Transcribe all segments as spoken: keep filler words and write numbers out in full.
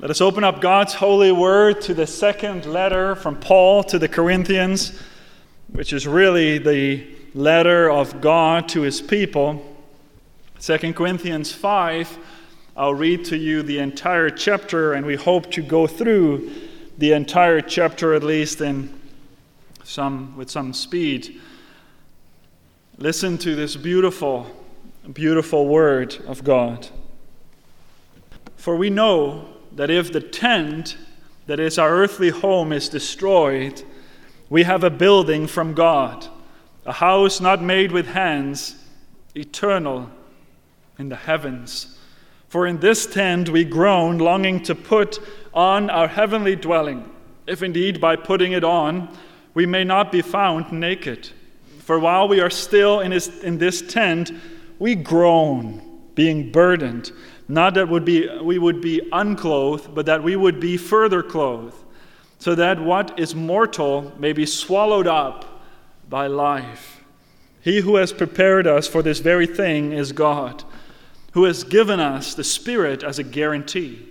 Let us open up God's holy word to the second letter from Paul to the Corinthians, which is really the letter of God to his people. Second Corinthians five, I'll read to you the entire chapter, and we hope to go through the entire chapter at least in some with some speed. Listen to this beautiful, beautiful word of God. For we know that if the tent that is our earthly home is destroyed, we have a building from God, a house not made with hands, eternal in the heavens. For in this tent we groan, longing to put on our heavenly dwelling, if indeed by putting it on we may not be found naked. For while we are still in this, in this tent, we groan, being burdened, not that would be, we would be unclothed, but that we would be further clothed, so that what is mortal may be swallowed up by life. He who has prepared us for this very thing is God, who has given us the Spirit as a guarantee.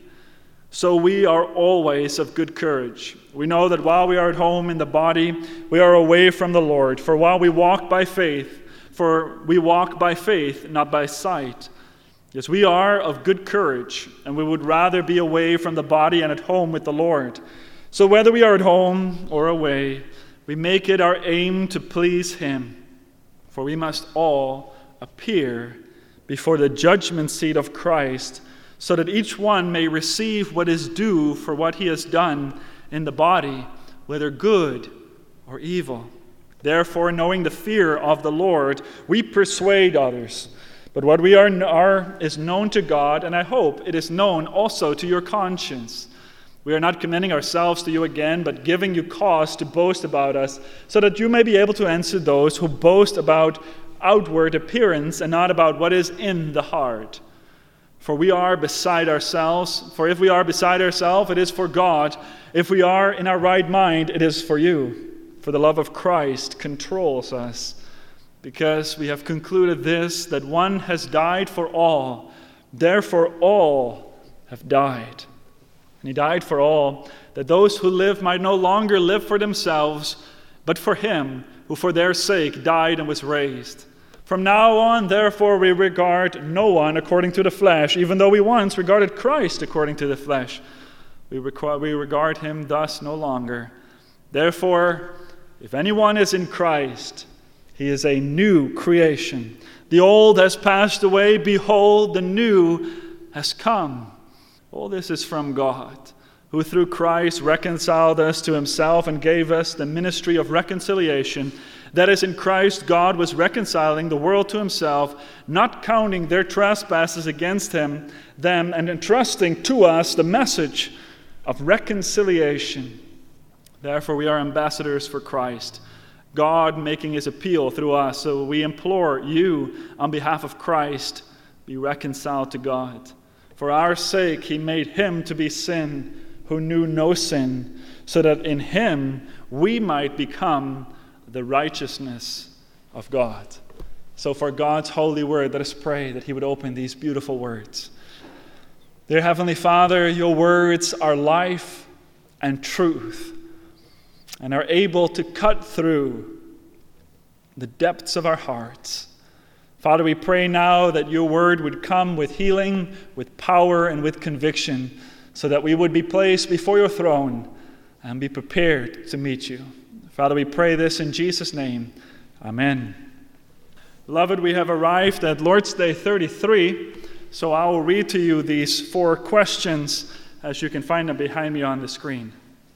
So we are always of good courage. We know that while we are at home in the body, we are away from the Lord. For while we walk by faith, for we walk by faith, not by sight. Yes, we are of good courage, and we would rather be away from the body and at home with the Lord. So whether we are at home or away, we make it our aim to please Him. For we must all appear before the judgment seat of Christ, so that each one may receive what is due for what he has done in the body, whether good or evil. Therefore, knowing the fear of the Lord, we persuade others. But what we are, are is known to God, and I hope it is known also to your conscience. We are not commending ourselves to you again, but giving you cause to boast about us, so that you may be able to answer those who boast about outward appearance and not about what is in the heart. For we are beside ourselves. For if we are beside ourselves, it is for God. If we are in our right mind, it is for you. For the love of Christ controls us, because we have concluded this, that one has died for all, therefore all have died. And he died for all, that those who live might no longer live for themselves, but for him who for their sake died and was raised. From now on, therefore, we regard no one according to the flesh, even though we once regarded Christ according to the flesh. We, require, we regard him thus no longer. Therefore, if anyone is in Christ, he is a new creation. The old has passed away. Behold, the new has come. All this is from God, who through Christ reconciled us to himself and gave us the ministry of reconciliation. That is, in Christ, God was reconciling the world to himself, not counting their trespasses against him, them, and entrusting to us the message of reconciliation. Therefore, we are ambassadors for Christ, God making his appeal through us. So we implore you, on behalf of Christ, be reconciled to God. For our sake, he made him to be sin who knew no sin, so that in him we might become the righteousness of God. So for God's holy word, let us pray that he would open these beautiful words. Dear Heavenly Father, your words are life and truth, and are able to cut through the depths of our hearts. Father, we pray now that your word would come with healing, with power, and with conviction, so that we would be placed before your throne and be prepared to meet you. Father, we pray this in Jesus' name. Amen. Beloved, we have arrived at Lord's Day thirty-three, so I will read to you these four questions as you can find them behind me on the screen.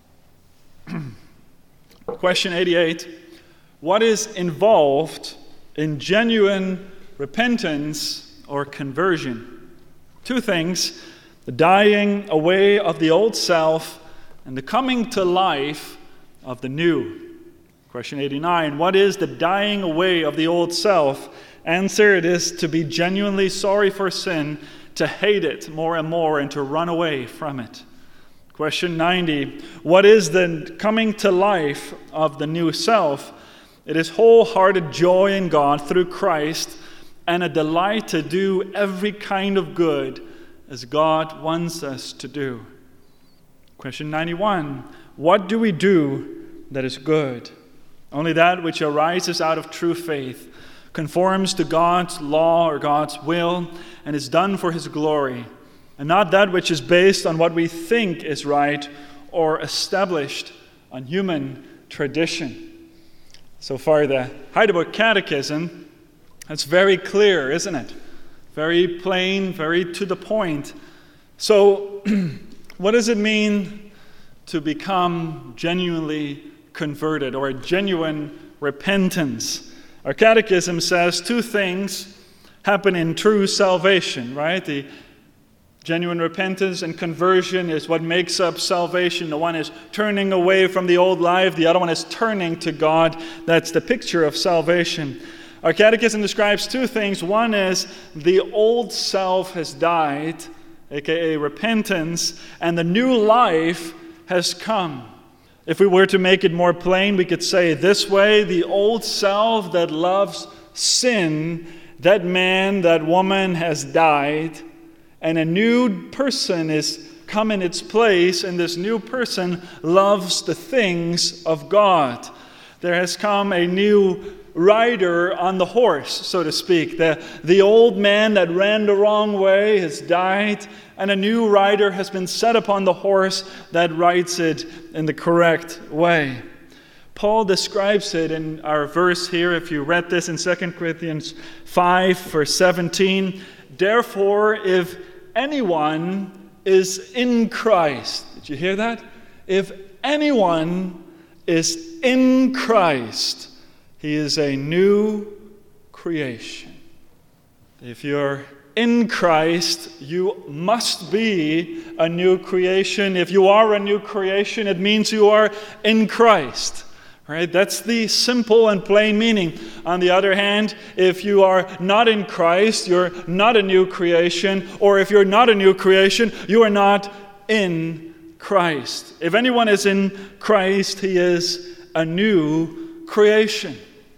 Question eighty-eight, what is involved in genuine repentance or conversion? Two things, the dying away of the old self and the coming to life of the new. Question eighty-nine, what is the dying away of the old self? Answer, it is to be genuinely sorry for sin, to hate it more and more, and to run away from it. Question ninety, what is the coming to life of the new self? It is wholehearted joy in God through Christ and a delight to do every kind of good as God wants us to do. Question ninety-one, what do we do that is good? Only that which arises out of true faith, conforms to God's law or God's will, and is done for his glory, and not that which is based on what we think is right or established on human tradition. So far, the Heidelberg Catechism, that's very clear, isn't it? Very plain, very to the point. So, what does it mean to become genuinely converted or a genuine repentance? Our catechism says two things happen in true salvation, right? The genuine repentance and conversion is what makes up salvation. The one is turning away from the old life. The other one is turning to God. That's the picture of salvation. Our catechism describes two things. One is the old self has died, aka repentance, and the new life has come. If we were to make it more plain, we could say it this way: the old self that loves sin, that man, that woman has died, and a new person is come in its place, and this new person loves the things of God. There has come a new rider on the horse, so to speak. The, the old man that ran the wrong way has died, and a new rider has been set upon the horse that rides it in the correct way. Paul describes it in our verse here, if you read this in Second Corinthians five, verse seventeen. Therefore, if anyone is in Christ, did you hear that? If anyone is in Christ, he is a new creation. If you're in Christ, you must be a new creation. If you are a new creation, it means you are in Christ. Right? That's the simple and plain meaning. On the other hand, if you are not in Christ, you're not a new creation. Or if you're not a new creation, you are not in Christ. If anyone is in Christ, he is a new creation.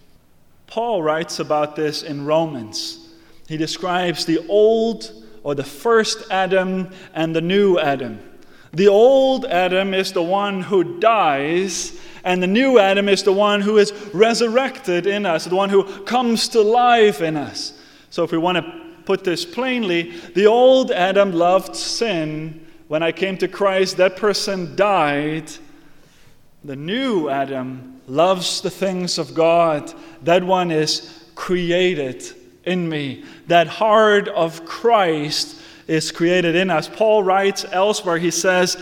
Paul writes about this in Romans. He describes the old or the first Adam and the new Adam. The old Adam is the one who dies, and the new Adam is the one who is resurrected in us, the one who comes to life in us. So if we want to put this plainly, the old Adam loved sin. When I came to Christ, that person died. The new Adam loves the things of God. That one is created in me. That heart of Christ is created in us. Paul writes elsewhere, he says,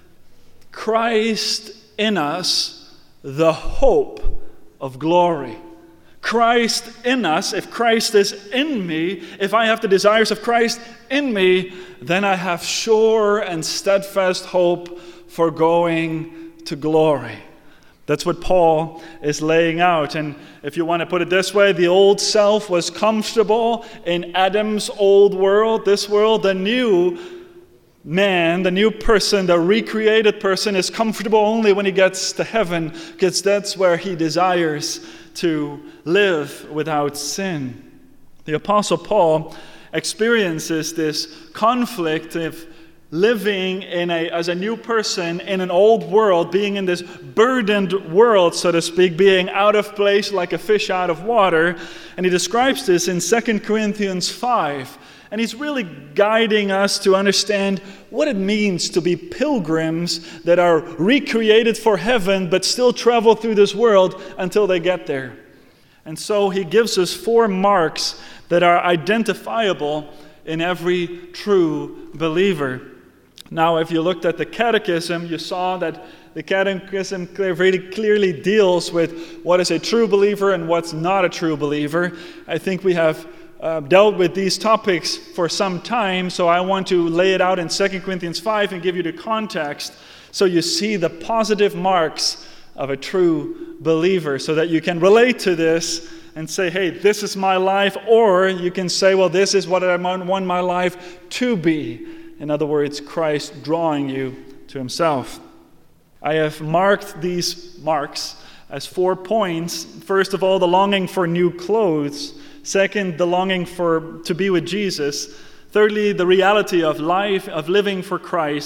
Christ in us, the hope of glory. Christ in us, if Christ is in me, if I have the desires of Christ in me, then I have sure and steadfast hope for going to glory. That's what Paul is laying out. And if you want to put it this way, the old self was comfortable in Adam's old world, this world. The new man, the new person, the recreated person is comfortable only when he gets to heaven, because that's where he desires to live without sin. The Apostle Paul experiences this conflict of living in a, as a new person in an old world, being in this burdened world, so to speak, being out of place like a fish out of water. And he describes this in Second Corinthians five. And he's really guiding us to understand what it means to be pilgrims that are recreated for heaven, but still travel through this world until they get there. And so he gives us four marks that are identifiable in every true believer. Now, if you looked at the catechism, you saw that the catechism very clearly deals with what is a true believer and what's not a true believer. I think we have uh, dealt with these topics for some time, so I want to lay it out in Second Corinthians five and give you the context so you see the positive marks of a true believer, so that you can relate to this and say, hey, this is my life, or you can say, well, this is what I want my life to be. In other words, Christ drawing you to himself. I have marked these marks as four points. First of all, the longing for new clothes. Second, the longing for to be with Jesus. Thirdly, the reality of life, of living for Christ.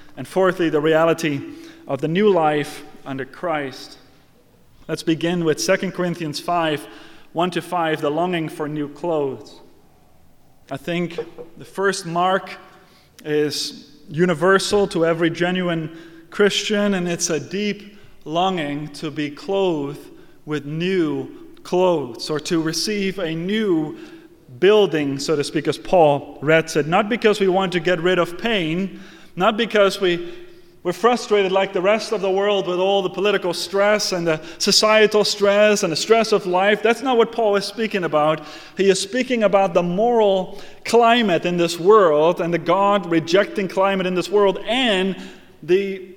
And fourthly, the reality of the new life under Christ. Let's begin with Second Corinthians five, one to five, the longing for new clothes. I think the first mark is universal to every genuine Christian, and it's a deep longing to be clothed with new clothes, or to receive a new building, so to speak, as Paul read said, not because we want to get rid of pain, not because we, we're frustrated like the rest of the world with all the political stress and the societal stress and the stress of life. That's not what Paul is speaking about. He is speaking about the moral climate in this world and the God-rejecting climate in this world and the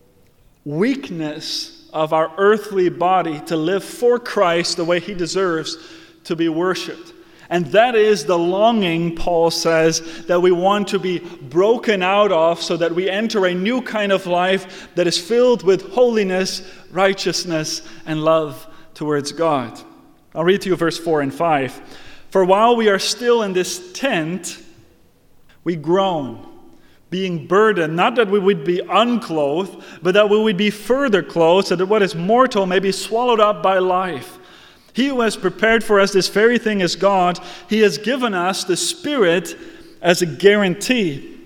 weakness of our earthly body to live for Christ the way He deserves to be worshipped. And that is the longing, Paul says, that we want to be broken out of so that we enter a new kind of life that is filled with holiness, righteousness, and love towards God. I'll read to you verse four and five. For while we are still in this tent, we groan, being burdened, not that we would be unclothed, but that we would be further clothed, so that what is mortal may be swallowed up by life. He who has prepared for us this very thing is God. He has given us the Spirit as a guarantee.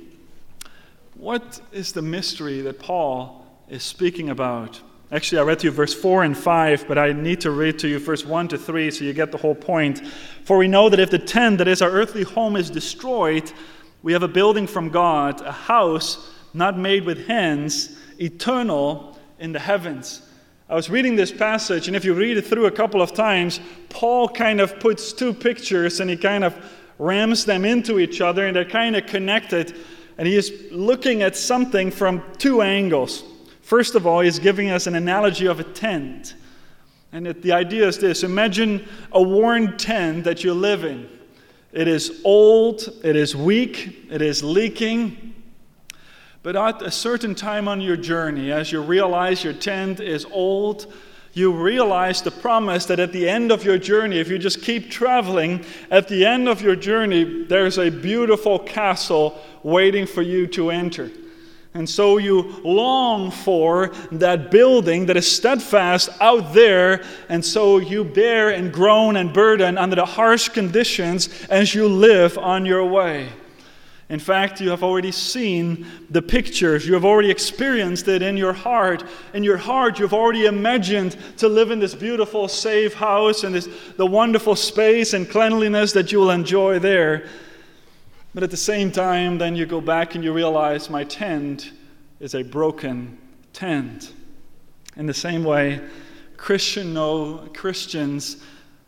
What is the mystery that Paul is speaking about? Actually, I read to you verse four and five, but I need to read to you verse one to three so you get the whole point. For we know that if the tent that is our earthly home is destroyed, we have a building from God, a house not made with hands, eternal in the heavens. I was reading this passage, and if you read it through a couple of times, Paul kind of puts two pictures and he kind of rams them into each other, and they're kind of connected. And he is looking at something from two angles. First of all, he's giving us an analogy of a tent. And it, the idea is this: imagine a worn tent that you live in. It is old, it is weak, it is leaking. But at a certain time on your journey, as you realize your tent is old, you realize the promise that at the end of your journey, if you just keep traveling, at the end of your journey, there's a beautiful castle waiting for you to enter. And so you long for that building that is steadfast out there, and so you bear and groan and burden under the harsh conditions as you live on your way. In fact, you have already seen the pictures. You have already experienced it in your heart. In your heart, you've already imagined to live in this beautiful, safe house and this, the wonderful space and cleanliness that you will enjoy there. But at the same time, then you go back and you realize my tent is a broken tent. In the same way, Christian know, Christians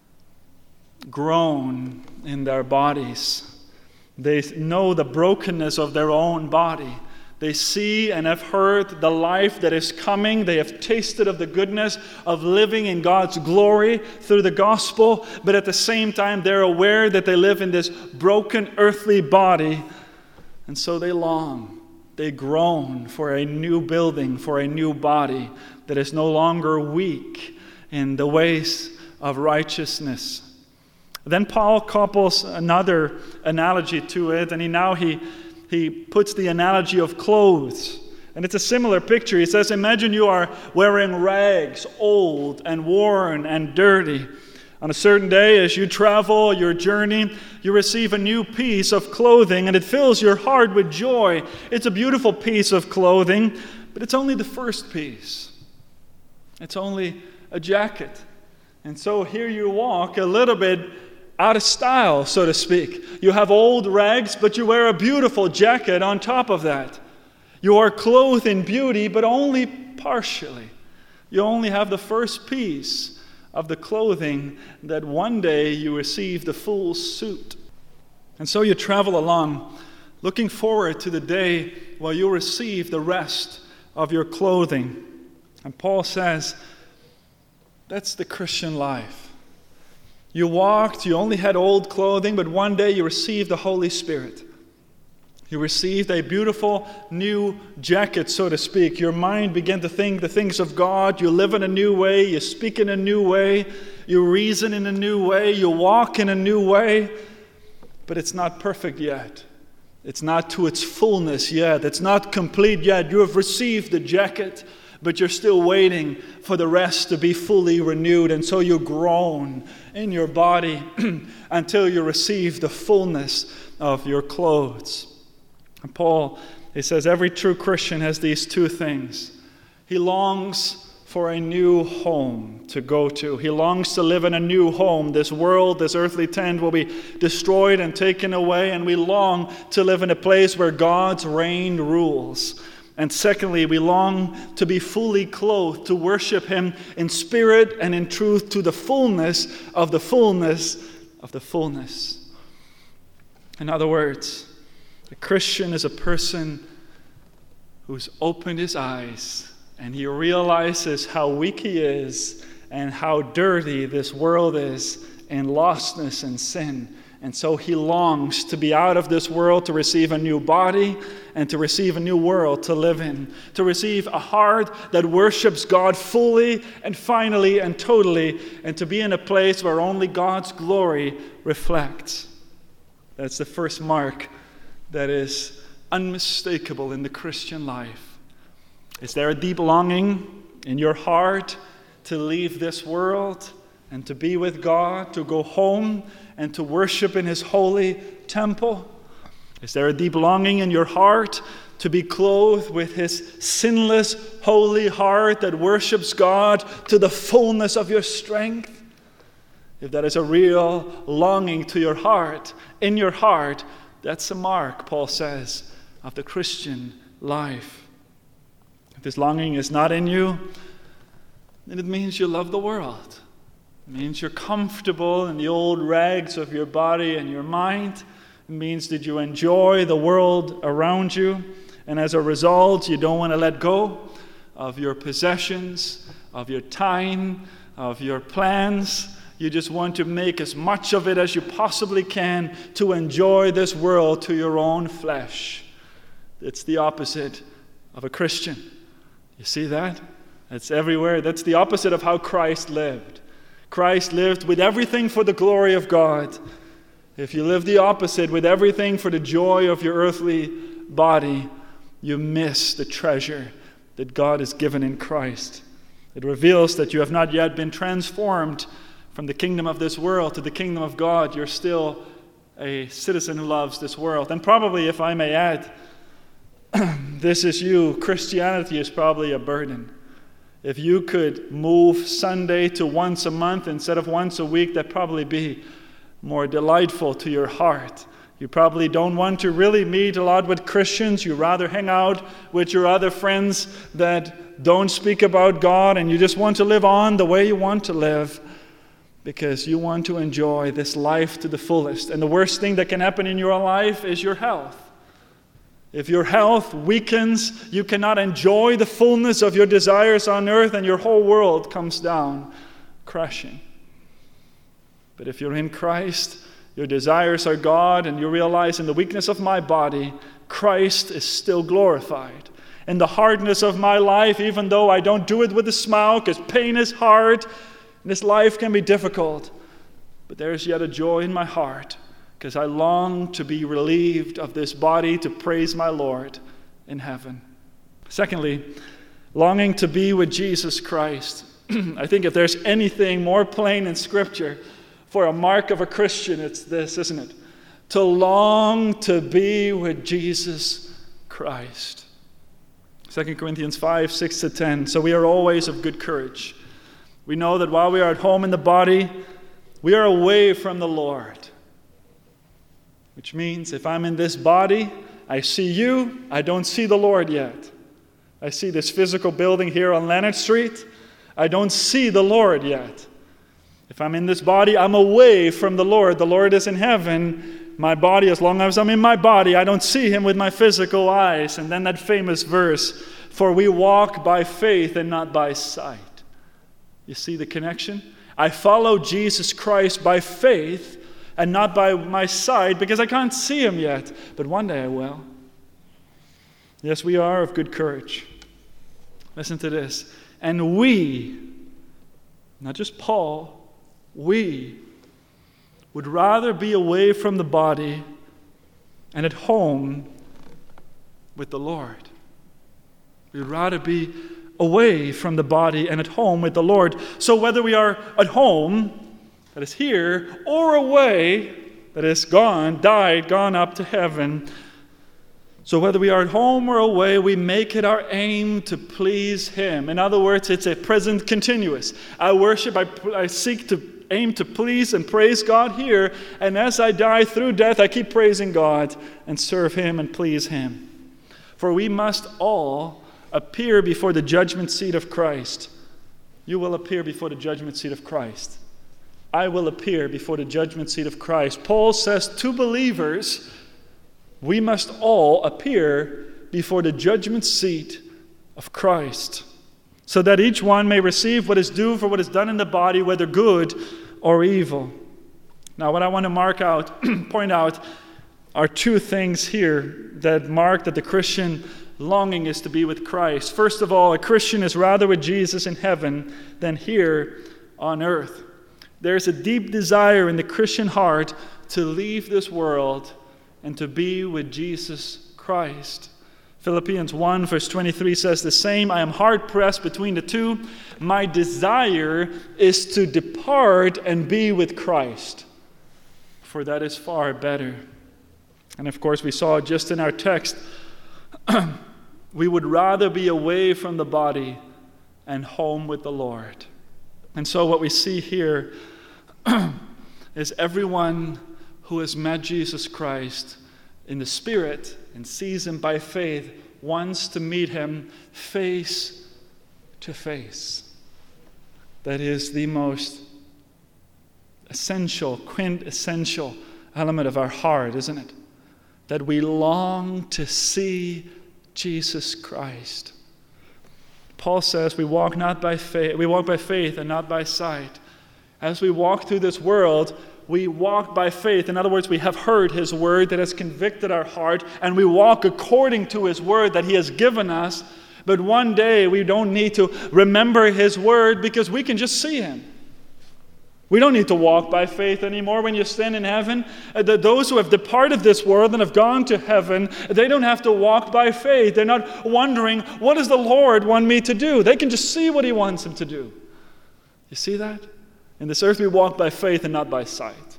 groan in their bodies. They know the brokenness of their own body. They see and have heard the life that is coming. They have tasted of the goodness of living in God's glory through the gospel. But at the same time, they're aware that they live in this broken earthly body. And so they long. They groan for a new building, for a new body that is no longer weak in the ways of righteousness. Then Paul couples another analogy to it, and he now he he puts the analogy of clothes. And it's a similar picture. He says, imagine you are wearing rags, old and worn and dirty. On a certain day, as you travel your journey, you receive a new piece of clothing, and it fills your heart with joy. It's a beautiful piece of clothing, but it's only the first piece. It's only a jacket. And so here you walk a little bit out of style, so to speak. You have old rags, but you wear a beautiful jacket on top of that. You are clothed in beauty, but only partially. You only have the first piece of the clothing that one day you receive the full suit. And so you travel along, looking forward to the day where you'll receive the rest of your clothing. And Paul says, that's the Christian life. You walked, you only had old clothing, but one day you received the Holy Spirit. You received a beautiful new jacket, so to speak. Your mind began to think the things of God. You live in a new way. You speak in a new way. You reason in a new way. You walk in a new way. But it's not perfect yet. It's not to its fullness yet. It's not complete yet. You have received the jacket, but you're still waiting for the rest to be fully renewed. And so you groan in your body until you receive the fullness of your clothes. And Paul, he says, every true Christian has these two things. He longs for a new home to go to. He longs to live in a new home. This world, this earthly tent will be destroyed and taken away, and we long to live in a place where God's reign rules. And secondly, we long to be fully clothed, to worship Him in spirit and in truth to the fullness of the fullness of the fullness. In other words, a Christian is a person who's opened his eyes and he realizes how weak he is and how dirty this world is in lostness and sin. And so he longs to be out of this world, to receive a new body and to receive a new world to live in, to receive a heart that worships God fully and finally and totally, and to be in a place where only God's glory reflects. That's the first mark that is unmistakable in the Christian life. Is there a deep longing in your heart to leave this world and to be with God, to go home and to worship in His holy temple? Is there a deep longing in your heart to be clothed with His sinless, holy heart that worships God to the fullness of your strength? If that is a real longing to your heart, in your heart, that's a mark, Paul says, of the Christian life. If this longing is not in you, then it means you love the world. It means you're comfortable in the old rags of your body and your mind. It means that you enjoy the world around you. And as a result, you don't want to let go of your possessions, of your time, of your plans. You just want to make as much of it as you possibly can to enjoy this world to your own flesh. It's the opposite of a Christian. You see that? It's everywhere. That's the opposite of how Christ lived. Christ lived with everything for the glory of God. If you live the opposite, with everything for the joy of your earthly body, you miss the treasure that God has given in Christ. It reveals that you have not yet been transformed from the kingdom of this world to the kingdom of God. You're still a citizen who loves this world. And probably, if I may add, this is you. Christianity is probably a burden. If you could move Sunday to once a month instead of once a week, that'd probably be more delightful to your heart. You probably don't want to really meet a lot with Christians. You rather hang out with your other friends that don't speak about God, and you just want to live on the way you want to live because you want to enjoy this life to the fullest. And the worst thing that can happen in your life is your health. If your health weakens, you cannot enjoy the fullness of your desires on earth, and your whole world comes down crashing. But if you're in Christ, your desires are God, and you realize in the weakness of my body, Christ is still glorified. In the hardness of my life, even though I don't do it with a smile, because pain is hard, and this life can be difficult, but there's yet a joy in my heart, because I long to be relieved of this body to praise my Lord in heaven. Secondly, longing to be with Jesus Christ. I think if there's anything more plain in Scripture for a mark of a Christian, it's this, isn't it? To long to be with Jesus Christ. Second Corinthians five, six to ten. So we are always of good courage. We know that while we are at home in the body, we are away from the Lord. Which means if I'm in this body, I see you, I don't see the Lord yet. I see this physical building here on Leonard Street. I don't see the Lord yet. If I'm in this body, I'm away from the Lord. The Lord is in heaven. My body, as long as I'm in my body, I don't see Him with my physical eyes. And then that famous verse, for we walk by faith and not by sight. You see the connection? I follow Jesus Christ by faith and not by my sight, because I can't see Him yet. But one day I will. Yes, we are of good courage. Listen to this. And we, not just Paul, we would rather be away from the body and at home with the Lord. We'd rather be away from the body and at home with the Lord. So whether we are at home, that is here, or away, that is gone, died, gone up to heaven, so whether we are at home or away, we make it our aim to please Him. In other words, it's a present continuous. I worship, I, I seek to aim to please and praise God here, and as I die through death, I keep praising God and serve Him and please Him. For we must all appear before the judgment seat of Christ. You will appear before the judgment seat of Christ. I will appear before the judgment seat of Christ. Paul says to believers, we must all appear before the judgment seat of Christ, so that each one may receive what is due for what is done in the body, whether good or evil. Now, what I want to mark out, point out, are two things here that mark that the Christian longing is to be with Christ. First of all, a Christian is rather with Jesus in heaven than here on earth. There's a deep desire in the Christian heart to leave this world and to be with Jesus Christ. Philippians one verse twenty-three says the same, I am hard pressed between the two. My desire is to depart and be with Christ, for that is far better. And of course we saw just in our text, we would rather be away from the body and home with the Lord. And so what we see here is everyone who has met Jesus Christ in the Spirit and sees Him by faith wants to meet Him face to face. That is the most essential, quintessential element of our heart, isn't it? That we long to see Jesus Christ. Paul says we walk not by faith, we walk by faith and not by sight. As we walk through this world, we walk by faith. In other words, we have heard His word that has convicted our heart, and we walk according to His word that He has given us. But one day we don't need to remember His word because we can just see Him. We don't need to walk by faith anymore. When you stand in heaven, those who have departed this world and have gone to heaven, they don't have to walk by faith. They're not wondering, what does the Lord want me to do? They can just see what He wants them to do. You see that? In this earth we walk by faith and not by sight.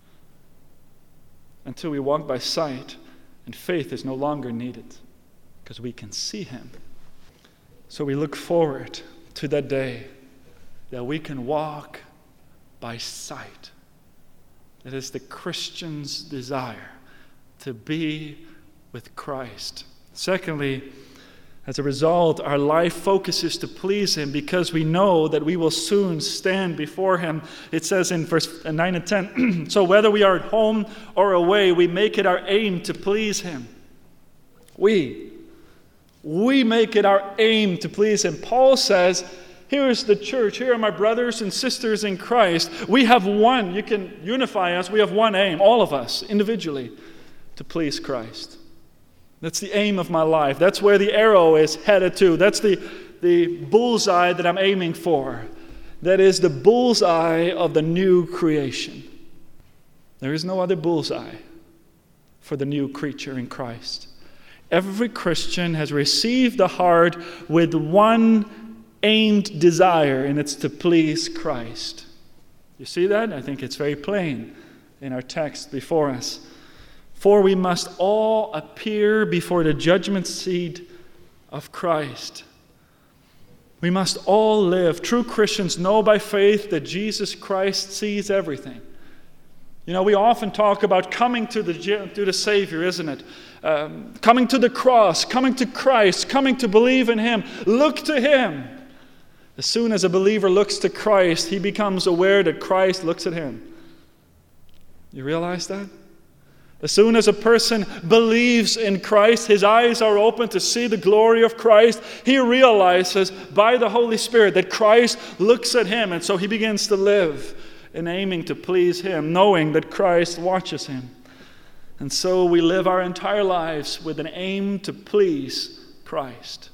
Until we walk by sight, and faith is no longer needed because we can see Him. So we look forward to that day that we can walk by sight. It is the Christian's desire to be with Christ. Secondly, as a result, our life focuses to please Him because we know that we will soon stand before Him. It says in verse nine and ten, so whether we are at home or away, we make it our aim to please Him. We, we make it our aim to please Him. Paul says, here is the church. Here are my brothers and sisters in Christ. We have one. You can unify us. We have one aim, all of us, individually, to please Christ. That's the aim of my life. That's where the arrow is headed to. That's the, the bullseye that I'm aiming for. That is the bullseye of the new creation. There is no other bullseye for the new creature in Christ. Every Christian has received a heart with one aimed desire, and it's to please Christ. You see that? I think it's very plain in our text before us. For we must all appear before the judgment seat of Christ. We must all live. True Christians know by faith that Jesus Christ sees everything. You know, we often talk about coming to the, to the Savior, isn't it? Um, coming to the cross, coming to Christ, coming to believe in Him. Look to Him. As soon as a believer looks to Christ, he becomes aware that Christ looks at him. You realize that? As soon as a person believes in Christ, his eyes are open to see the glory of Christ. He realizes by the Holy Spirit that Christ looks at him, and so he begins to live in aiming to please Him, knowing that Christ watches him. And so we live our entire lives with an aim to please Christ.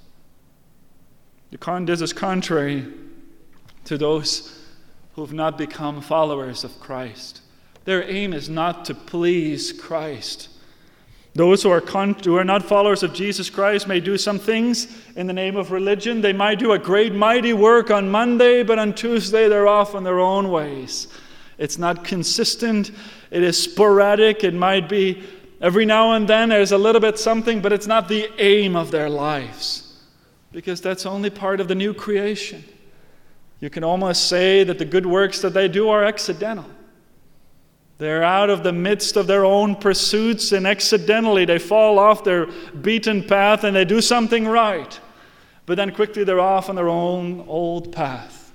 This is contrary to those who have not become followers of Christ. Their aim is not to please Christ. Those who are, con- who are not followers of Jesus Christ may do some things in the name of religion. They might do a great, mighty work on Monday, but on Tuesday they're off on their own ways. It's not consistent. It is sporadic. It might be every now and then there's a little bit something, but it's not the aim of their lives, because that's only part of the new creation. You can almost say that the good works that they do are accidental. They're out of the midst of their own pursuits, and accidentally they fall off their beaten path and they do something right. But then quickly they're off on their own old path.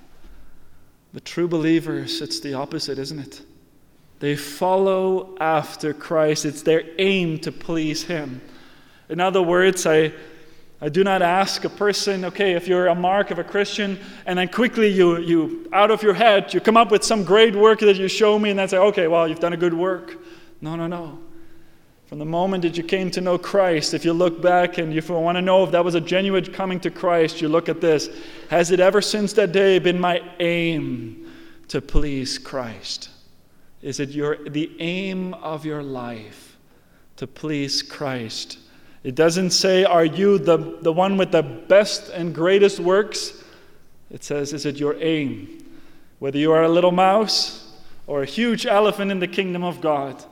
The true believers, it's the opposite, isn't it? They follow after Christ. It's their aim to please Him. In other words, I I do not ask a person, okay, if you're a mark of a Christian, and then quickly you, you out of your head, you come up with some great work that you show me, and then say, okay, well, you've done a good work. No, no, no. From the moment that you came to know Christ, if you look back and if you want to know if that was a genuine coming to Christ, you look at this. Has it ever since that day been my aim to please Christ? Is it your the aim of your life to please Christ? It doesn't say, are you the, the one with the best and greatest works? It says, is it your aim? Whether you are a little mouse or a huge elephant in the kingdom of God,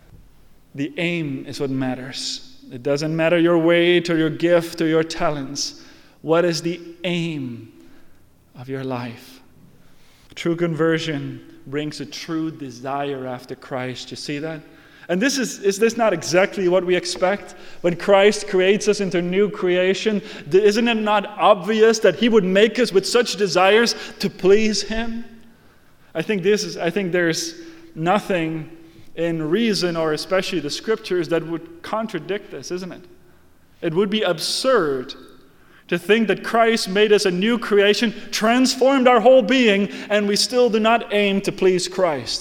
the aim is what matters. It doesn't matter your weight or your gift or your talents. What is the aim of your life? True conversion brings a true desire after Christ. You see that? And this is, is this not exactly what we expect when Christ creates us into new creation? Isn't it not obvious that He would make us with such desires to please Him? I think this is, I think there's nothing in reason or especially the Scriptures that would contradict this, isn't it? It would be absurd to think that Christ made us a new creation, transformed our whole being, and we still do not aim to please Christ.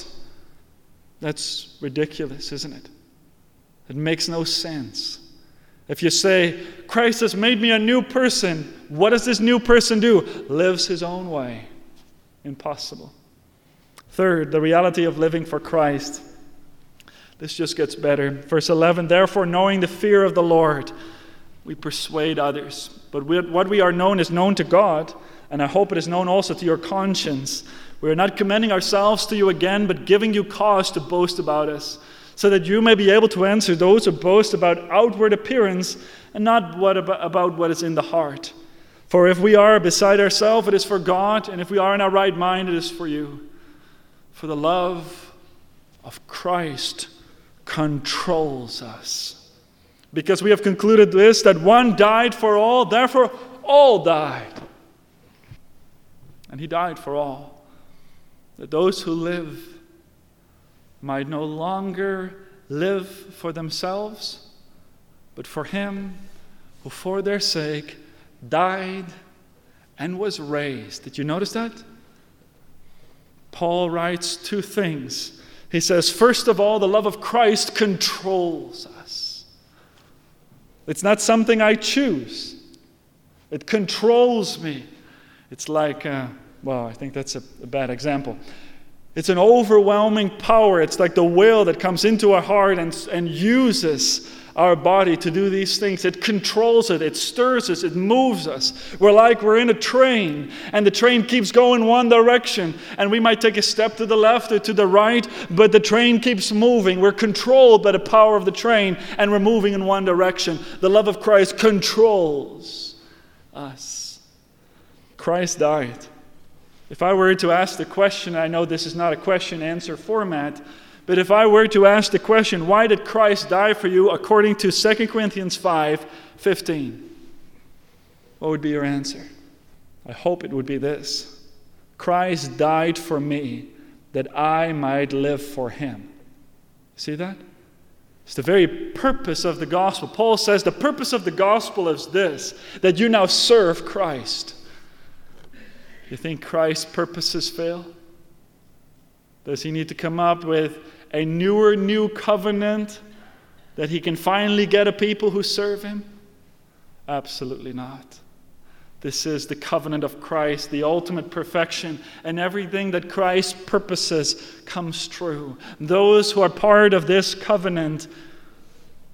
That's ridiculous, isn't it? It makes no sense. If you say, Christ has made me a new person, what does this new person do? Lives his own way. Impossible. Third, the reality of living for Christ. This just gets better. Verse eleven, therefore, knowing the fear of the Lord, we persuade others. But what we are known is known to God, and I hope it is known also to your conscience. We are not commending ourselves to you again, but giving you cause to boast about us, so that you may be able to answer those who boast about outward appearance and not what about, about what is in the heart. For if we are beside ourselves, it is for God, and if we are in our right mind, it is for you. For the love of Christ controls us. Because we have concluded this, that one died for all, therefore all died. And He died for all, that those who live might no longer live for themselves, but for Him who for their sake died and was raised. Did you notice that? Paul writes two things. He says, first of all, the love of Christ controls us. It's not something I choose. It controls me. It's like, uh, well, I think that's a, a bad example. It's an overwhelming power. It's like the will that comes into our heart and, and uses our body to do these things. It controls it. It stirs us. It moves us. We're like we're in a train, and the train keeps going one direction, and we might take a step to the left or to the right, but the train keeps moving. We're controlled by the power of the train, and we're moving in one direction. The love of Christ controls us. Christ died. If I were to ask the question, I know this is not a question-answer format, but if I were to ask the question, why did Christ die for you, according to Second Corinthians five fifteen, what would be your answer? I hope it would be this: Christ died for me that I might live for Him. See that? It's the very purpose of the gospel. Paul says the purpose of the gospel is this, that you now serve Christ. You think Christ's purposes fail? Does He need to come up with a newer new covenant that He can finally get a people who serve Him? Absolutely not. This is the covenant of Christ, the ultimate perfection, and everything that Christ purposes comes true. Those who are part of this covenant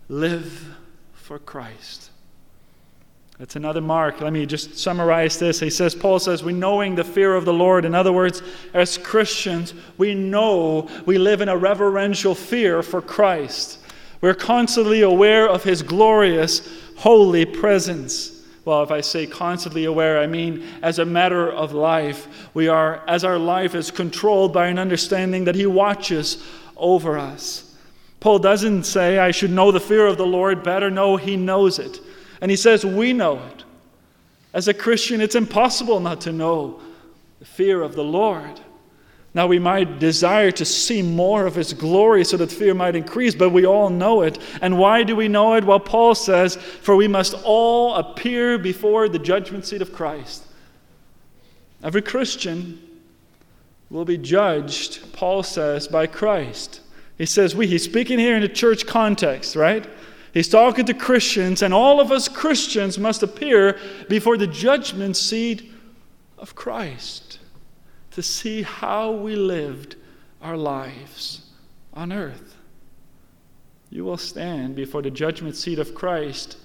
live for Christ. That's another mark. Let me just summarize this. He says, Paul says, we knowing the fear of the Lord. In other words, as Christians, we know we live in a reverential fear for Christ. We're constantly aware of his glorious, holy presence. Well, if I say constantly aware, I mean as a matter of life. We are, as our life is controlled by an understanding that he watches over us. Paul doesn't say, I should know the fear of the Lord better. No, he knows it. And he says, we know it. As a Christian, it's impossible not to know the fear of the Lord. Now, we might desire to see more of his glory so that fear might increase, but we all know it. And why do we know it? Well, Paul says, for we must all appear before the judgment seat of Christ. Every Christian will be judged, Paul says, by Christ. He says we. He's speaking here in a church context, right? He's talking to Christians, and all of us Christians must appear before the judgment seat of Christ to see how we lived our lives on earth. You will stand before the judgment seat of Christ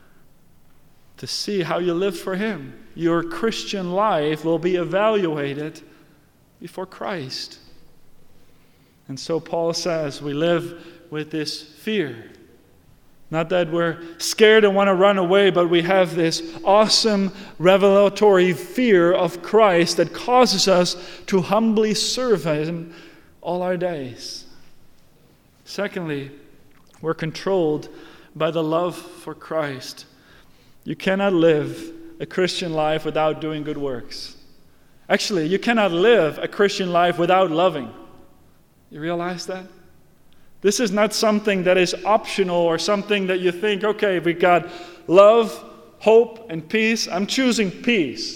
to see how you lived for him. Your Christian life will be evaluated before Christ. And so Paul says we live with this fear. Not that we're scared and want to run away, but we have this awesome revelatory fear of Christ that causes us to humbly serve him all our days. Secondly, we're controlled by the love for Christ. You cannot live a Christian life without doing good works. Actually, you cannot live a Christian life without loving. You realize that? This is not something that is optional or something that you think, okay, we got love, hope, and peace. I'm choosing peace.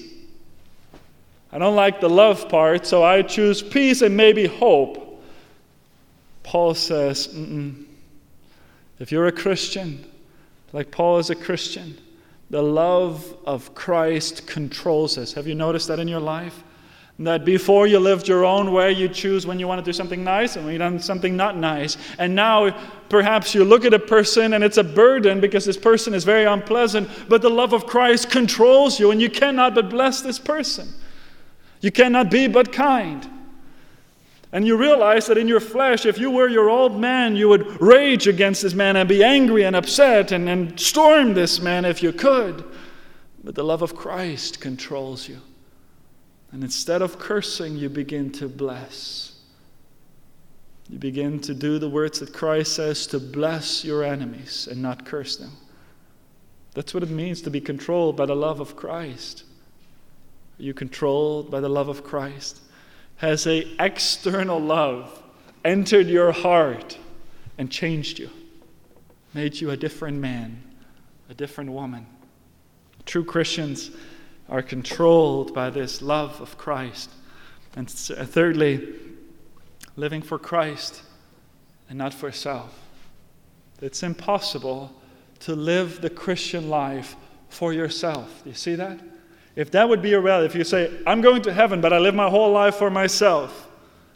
I don't like the love part, so I choose peace and maybe hope. Paul says, Mm-mm. if you're a Christian, like Paul is a Christian, the love of Christ controls us. Have you noticed that in your life? That before you lived your own way, you choose when you want to do something nice and when you do something not nice. And now perhaps you look at a person and it's a burden because this person is very unpleasant, but the love of Christ controls you and you cannot but bless this person. You cannot be but kind. And you realize that in your flesh, if you were your old man, you would rage against this man and be angry and upset and, and storm this man if you could. But the love of Christ controls you. And instead of cursing, you begin to bless. You begin to do the words that Christ says, to bless your enemies and not curse them. That's what it means to be controlled by the love of Christ. Are you controlled by the love of Christ? Has an external love entered your heart and changed you? Made you a different man, a different woman? True Christians are controlled by this love of Christ. And thirdly, living for Christ and not for self. It's impossible to live the Christian life for yourself. Do you see that? If that would be your reality, if you say, I'm going to heaven, but I live my whole life for myself,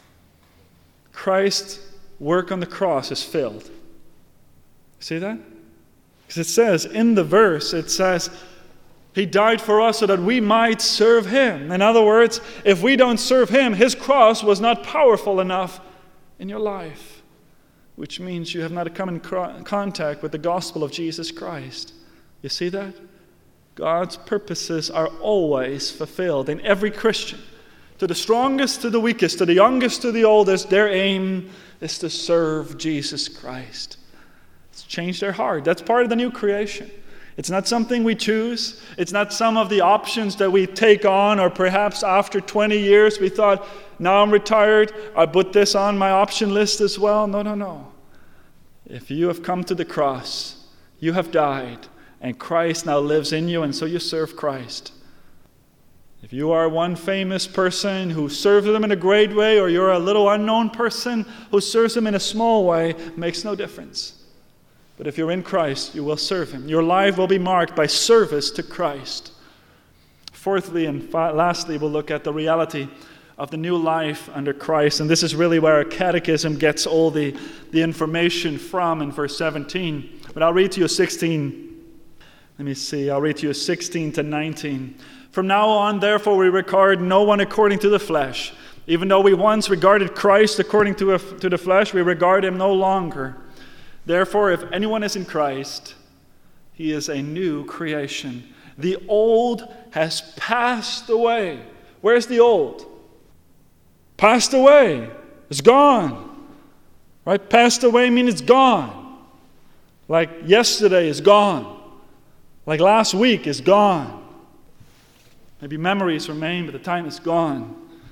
Christ's work on the cross is filled. See that? Because it says in the verse, it says, he died for us so that we might serve him. In other words, if we don't serve him, his cross was not powerful enough in your life, which means you have not come in contact with the gospel of Jesus Christ. You see that? God's purposes are always fulfilled in every Christian. To the strongest, to the weakest, to the youngest, to the oldest, their aim is to serve Jesus Christ. It's changed their heart. That's part of the new creation. It's not something we choose. It's not some of the options that we take on, or perhaps after twenty years we thought, now I'm retired, I put this on my option list as well. No, no, no. If you have come to the cross, you have died, and Christ now lives in you, and so you serve Christ. If you are one famous person who serves them in a great way, or you're a little unknown person who serves him in a small way, it makes no difference. But if you're in Christ, you will serve him. Your life will be marked by service to Christ. Fourthly and fi- lastly, we'll look at the reality of the new life under Christ. And this is really where our catechism gets all the, the information from in verse seventeen. But I'll read to you sixteen. Let me see. I'll read to you sixteen to nineteen. From now on, therefore, we regard no one according to the flesh. Even though we once regarded Christ according to, a, to the flesh, we regard him no longer. Therefore, if anyone is in Christ, he is a new creation. The old has passed away. Where's the old? Passed away. It's gone. Right? Passed away means it's gone. Like yesterday is gone. Like last week is gone. Maybe memories remain, but the time is gone.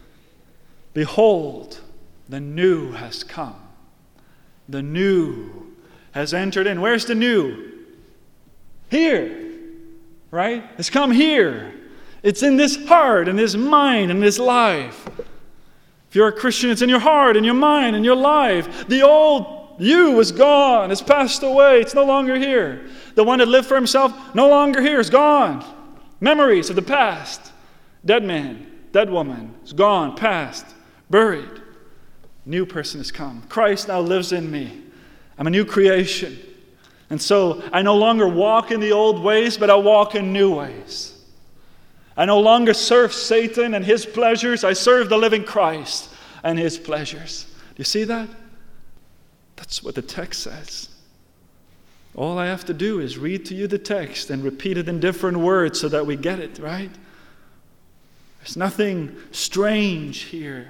Behold, the new has come. The new has entered in. Where's the new? Here. Right? It's come here. It's in this heart and this mind and this life. If you're a Christian, it's in your heart and your mind and your life. The old you is gone. It's passed away. It's no longer here. The one that lived for himself, no longer here. Is gone. Memories of the past. Dead man, dead woman. Is gone, past, buried. New person has come. Christ now lives in me. I'm a new creation. And so I no longer walk in the old ways, but I walk in new ways. I no longer serve Satan and his pleasures. I serve the living Christ and his pleasures. Do you see that? That's what the text says. All I have to do is read to you the text and repeat it in different words so that we get it, right? There's nothing strange here.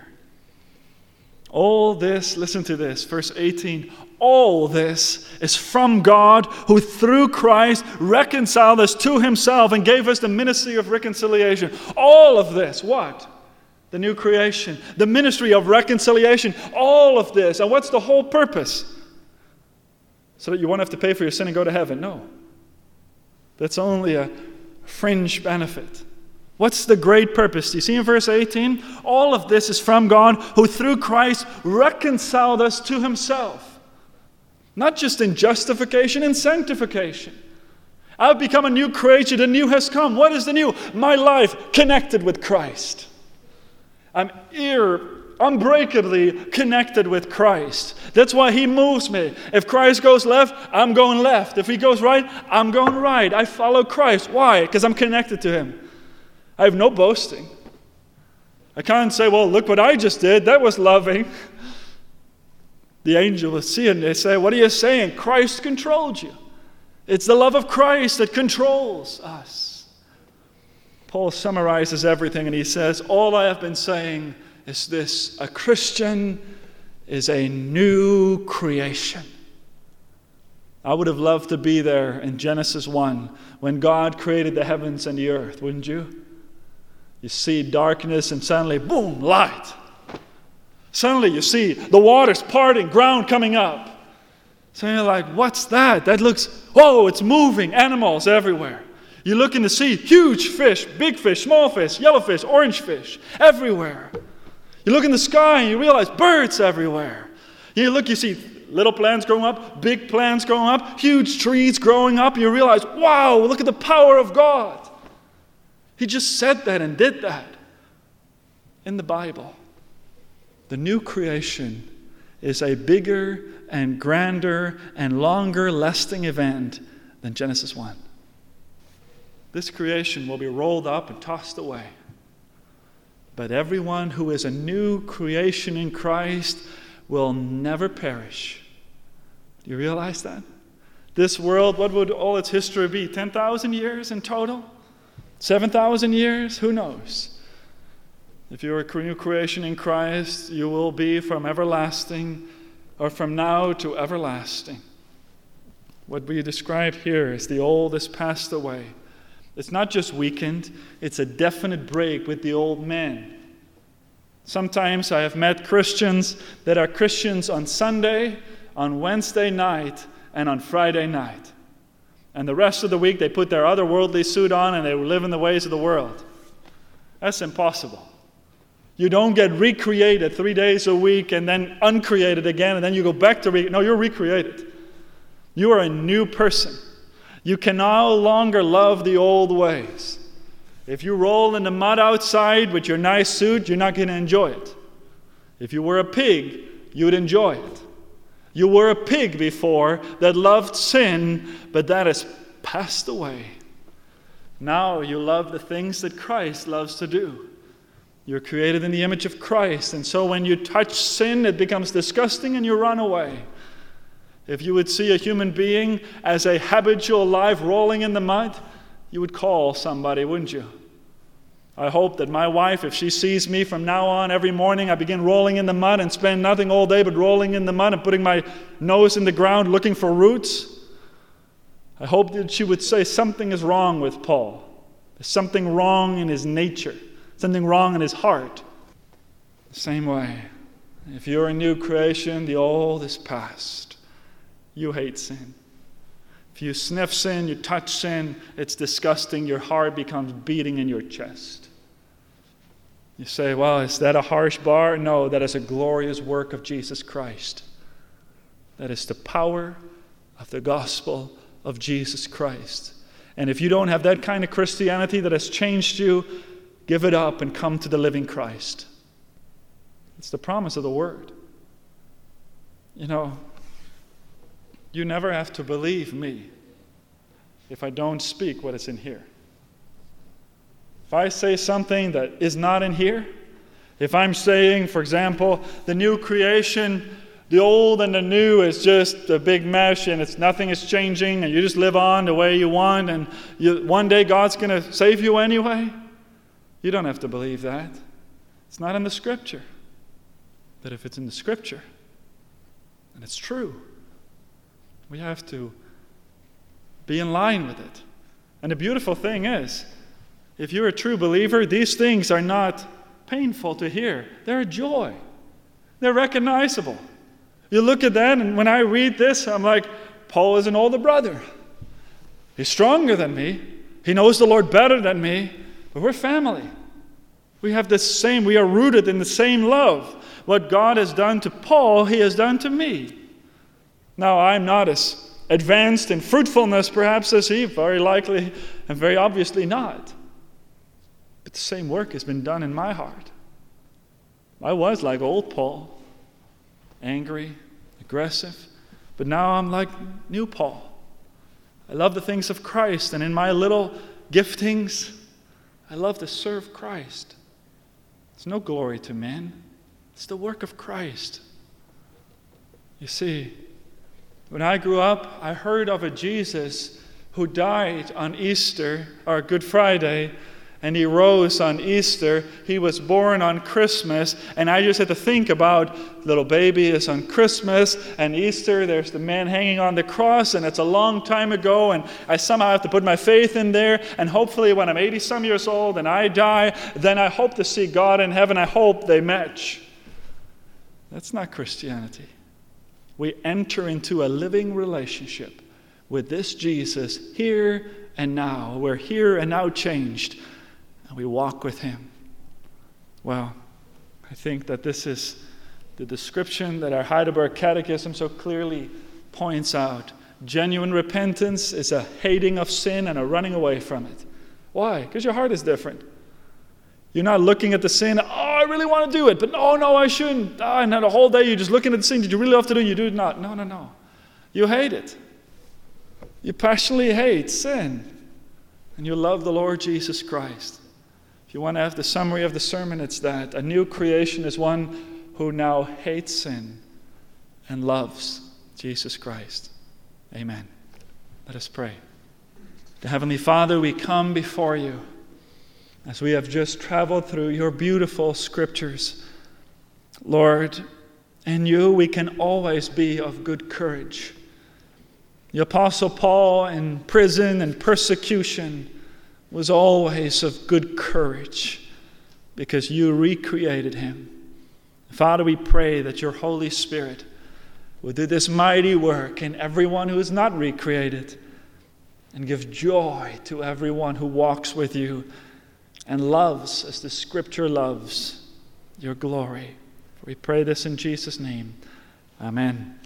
All this, listen to this, verse eighteen. All this is from God, who through Christ reconciled us to himself and gave us the ministry of reconciliation. All of this, what? The new creation. The ministry of reconciliation. All of this. And what's the whole purpose? So that you won't have to pay for your sin and go to heaven. No. That's only a fringe benefit. What's the great purpose? Do you see in verse eighteen? All of this is from God, who through Christ reconciled us to himself. Not just in justification, in sanctification. I've become a new creature. The new has come. What is the new? My life connected with Christ. I'm ir- unbreakably connected with Christ. That's why he moves me. If Christ goes left, I'm going left. If he goes right, I'm going right. I follow Christ. Why? Because I'm connected to him. I have no boasting. I can't say, well, look what I just did. That was loving. The angel will see it and they say, what are you saying? Christ controlled you. It's the love of Christ that controls us. Paul summarizes everything and he says, all I have been saying is this: a Christian is a new creation. I would have loved to be there in Genesis one when God created the heavens and the earth, wouldn't you? You see darkness and suddenly, boom, light. Suddenly you see the waters parting, ground coming up. So you're like, what's that? That looks, whoa, it's moving, animals everywhere. You look in the sea, huge fish, big fish, small fish, yellow fish, orange fish, everywhere. You look in the sky and you realize birds everywhere. You look, you see little plants growing up, big plants growing up, huge trees growing up. You realize, wow, look at the power of God. He just said that and did that in the Bible. The new creation is a bigger and grander and longer lasting event than Genesis one. This creation will be rolled up and tossed away. But everyone who is a new creation in Christ will never perish. Do you realize that? This world, what would all its history be? ten thousand years in total? seven thousand years? Who knows? If you're a new creation in Christ, you will be from everlasting, or from now to everlasting. What we describe here is the old is passed away. It's not just weakened, it's a definite break with the old man. Sometimes I have met Christians that are Christians on Sunday, on Wednesday night, and on Friday night. And the rest of the week they put their other worldly suit on and they live in the ways of the world. That's impossible. You don't get recreated three days a week and then uncreated again and then you go back to re- no, you're recreated. You are a new person. You can no longer love the old ways. If you roll in the mud outside with your nice suit, you're not going to enjoy it. If you were a pig, you would enjoy it. You were a pig before that loved sin, but that has passed away. Now you love the things that Christ loves to do. You're created in the image of Christ, and so when you touch sin, it becomes disgusting and you run away. If you would see a human being as a habitual life rolling in the mud, you would call somebody, wouldn't you? I hope that my wife, if she sees me from now on, every morning I begin rolling in the mud and spend nothing all day but rolling in the mud and putting my nose in the ground looking for roots. I hope that she would say something is wrong with Paul. There's something wrong in his nature. Something wrong in his heart. The same way, if you're a new creation, the old is past. You hate sin. If you sniff sin, you touch sin, it's disgusting. Your heart becomes beating in your chest. You say, well, is that a harsh bar? No, that is a glorious work of Jesus Christ. That is the power of the gospel of Jesus Christ. And if you don't have that kind of Christianity that has changed you, give it up and come to the living Christ. It's the promise of the Word. You know, you never have to believe me if I don't speak what is in here. If I say something that is not in here, if I'm saying, for example, the new creation, the old and the new is just a big mesh and it's nothing is changing and you just live on the way you want and you, one day God's going to save you anyway, you don't have to believe that. It's not in the Scripture. But if it's in the Scripture, and it's true, we have to be in line with it. And the beautiful thing is, if you're a true believer, these things are not painful to hear. They're a joy. They're recognizable. You look at that, and when I read this, I'm like, Paul is an older brother. He's stronger than me. He knows the Lord better than me. But we're family. We have the same, we are rooted in the same love. What God has done to Paul, he has done to me. Now, I'm not as advanced in fruitfulness perhaps as he, very likely and very obviously not. But the same work has been done in my heart. I was like old Paul, angry, aggressive, but now I'm like new Paul. I love the things of Christ, and in my little giftings, I love to serve Christ. It's no glory to men. It's the work of Christ. You see, when I grew up, I heard of a Jesus who died on Easter, or Good Friday, and he rose on Easter. He was born on Christmas, and I just had to think about little baby is on Christmas, and Easter, there's the man hanging on the cross, and it's a long time ago, and I somehow have to put my faith in there, and hopefully when I'm eighty-some years old and I die, then I hope to see God in heaven. I hope they match. That's not Christianity. We enter into a living relationship with this Jesus here and now. We're here and now changed. And we walk with him. Well, I think that this is the description that our Heidelberg Catechism so clearly points out. Genuine repentance is a hating of sin and a running away from it. Why? Because your heart is different. You're not looking at the sin, oh, I really want to do it, but oh, no, I shouldn't. Oh, and then the whole day you're just looking at the sin. Did you really have to do it? You do it not. No, no, no. You hate it. You passionately hate sin. And you love the Lord Jesus Christ. If you want to have the summary of the sermon, it's that. A new creation is one who now hates sin and loves Jesus Christ. Amen. Let us pray. The Heavenly Father, we come before you as we have just traveled through your beautiful scriptures. Lord, in you we can always be of good courage. The Apostle Paul in prison and persecution was always of good courage because you recreated him. Father, we pray that your Holy Spirit will do this mighty work in everyone who is not recreated and give joy to everyone who walks with you and loves, as the Scripture loves, your glory. We pray this in Jesus' name. Amen.